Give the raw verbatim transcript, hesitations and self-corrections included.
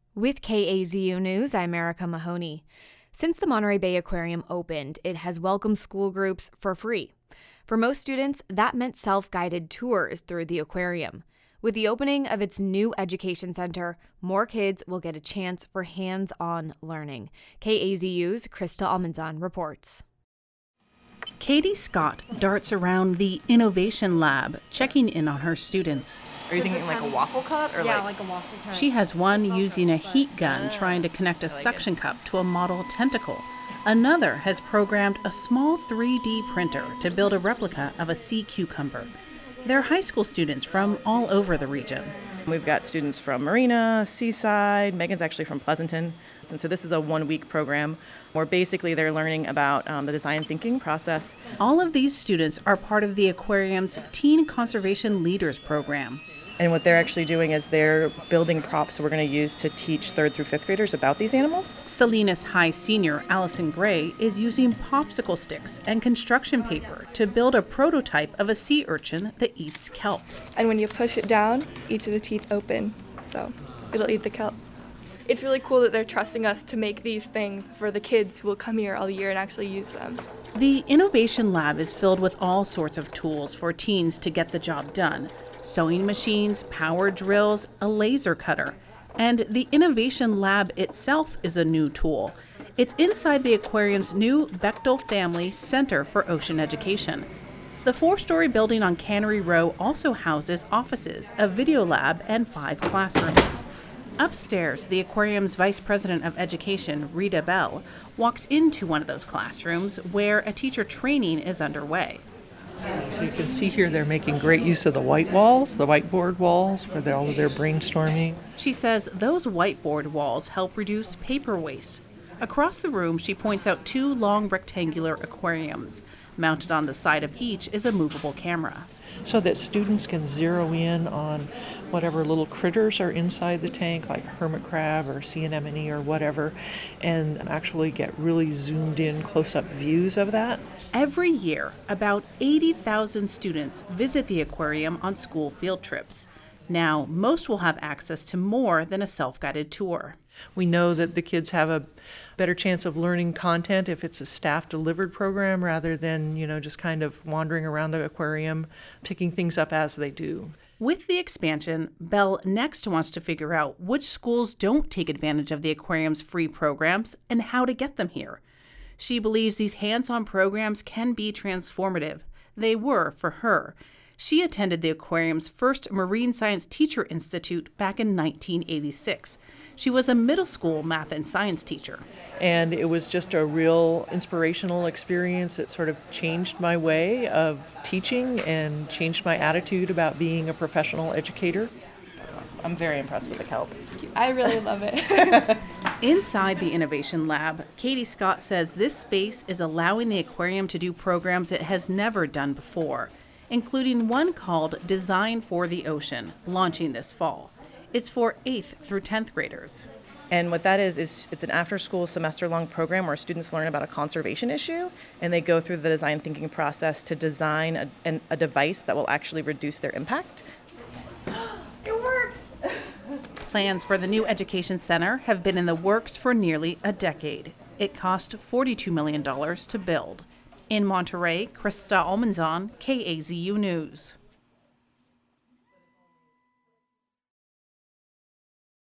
With K A Z U News, I'm Erica Mahoney. Since the Monterey Bay Aquarium opened, it has welcomed school groups for free. For most students, that meant self-guided tours through the aquarium. With the opening of its new education center, more kids will get a chance for hands-on learning. K A Z U's Krista Almanzon reports. Katie Scott darts around the Innovation Lab, checking in on her students. Are you thinking like a waffle cut? Or yeah, like... like a waffle cut. She has one using a heat gun trying to connect a suction cup to a model tentacle. Another has programmed a small three D printer to build a replica of a sea cucumber. They're high school students from all over the region. We've got students from Marina, Seaside. Megan's actually from Pleasanton. And so this is a one-week program where basically they're learning about um, the design thinking process. All of these students are part of the aquarium's Teen Conservation Leaders program. And what they're actually doing is they're building props we're going to use to teach third through fifth graders about these animals. Salinas High senior Allison Gray is using popsicle sticks and construction paper to build a prototype of a sea urchin that eats kelp. And when you push it down, each of the teeth open, so it'll eat the kelp. It's really cool that they're trusting us to make these things for the kids who will come here all year and actually use them. The Innovation Lab is filled with all sorts of tools for teens to get the job done. Sewing machines, power drills, a laser cutter. And the Innovation Lab itself is a new tool. It's inside the aquarium's new Bechtel Family Center for Ocean Education. The four-story building on Cannery Row also houses offices, a video lab, and five classrooms. Upstairs, the aquarium's Vice President of Education, Rita Bell, walks into one of those classrooms where a teacher training is underway. So you can see here they're making great use of the white walls, the whiteboard walls, where they're all of their brainstorming. She says those whiteboard walls help reduce paper waste. Across the room, she points out two long rectangular aquariums. Mounted on the side of each is a movable camera. So that students can zero in on whatever little critters are inside the tank, like hermit crab or sea anemone or whatever, and actually get really zoomed in close-up views of that. Every year, about eighty thousand students visit the aquarium on school field trips. Now, most will have access to more than a self-guided tour. We know that the kids have a better chance of learning content if it's a staff-delivered program rather than, you know, just kind of wandering around the aquarium, picking things up as they do. With the expansion, Bell next wants to figure out which schools don't take advantage of the aquarium's free programs and how to get them here. She believes these hands-on programs can be transformative. They were for her. She attended the aquarium's first Marine Science Teacher Institute back in nineteen eighty-six. She was a middle school math and science teacher. And it was just a real inspirational experience. It sort of changed my way of teaching and changed my attitude about being a professional educator. I'm very impressed with the kelp. I really love it. Inside the Innovation Lab, Katie Scott says this space is allowing the aquarium to do programs it has never done before, including one called Design for the Ocean, launching this fall. It's for eighth through tenth graders. And what that is, is it's an after-school semester-long program where students learn about a conservation issue, and they go through the design thinking process to design a, an, a device that will actually reduce their impact. It worked! Plans for the new education center have been in the works for nearly a decade. It cost forty-two million dollars to build. In Monterey, Krista Almanzon, K A Z U News.